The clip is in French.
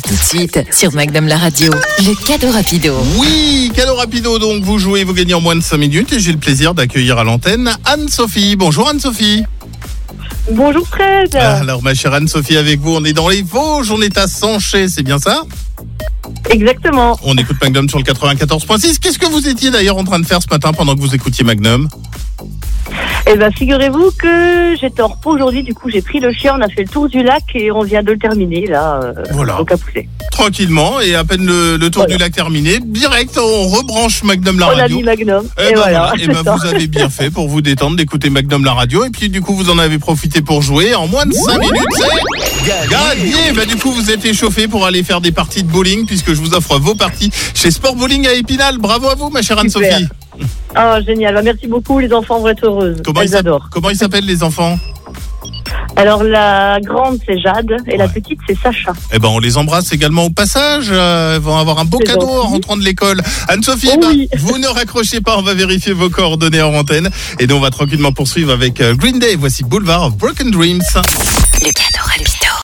tout de suite sur Magnum la radio. Le cadeau rapido. Oui, cadeau rapido. Donc vous jouez, vous gagnez en moins de 5 minutes et j'ai le plaisir d'accueillir à l'antenne Anne-Sophie. Bonjour Anne-Sophie. Bonjour Fred. Alors ma chère Anne-Sophie, avec vous, on est dans les Vosges, on est à Sanché, c'est bien ça ? Exactement. On écoute Magnum sur le 94.6. Qu'est-ce que vous étiez d'ailleurs en train de faire ce matin pendant que vous écoutiez Magnum ? Eh ben, figurez-vous que j'étais en repos aujourd'hui, du coup j'ai pris le chien, on a fait le tour du lac et on vient de le terminer là, Voilà. au Capousset. Tranquillement, et à peine le tour du lac terminé, direct on rebranche Magnum la On a radio. mis Magnum, Et et ben voilà. Et ben vous avez bien fait pour vous détendre d'écouter Magnum la radio, et puis du coup vous en avez profité pour jouer. En moins de 5 minutes, c'est gagné. Ben, du coup vous êtes échauffé pour aller faire des parties de bowling, puisque je vous offre vos parties chez Sport Bowling à Épinal. Bravo à vous ma chère Super. Anne-Sophie. Oh génial, bah, merci beaucoup, les enfants vont être heureuses. Elles adorent. Comment ils s'appellent les enfants ? Alors la grande c'est Jade et la Ouais. petite c'est Sacha. Eh ben on les embrasse également au passage. Ils vont avoir un beau C'est cadeau en gentil. rentrant de l'école. Anne-Sophie, Oui. vous ne raccrochez pas, on va vérifier vos coordonnées en antenne. Et nous on va tranquillement poursuivre avec Green Day. Voici Boulevard of Broken Dreams. Le cadeau rapido.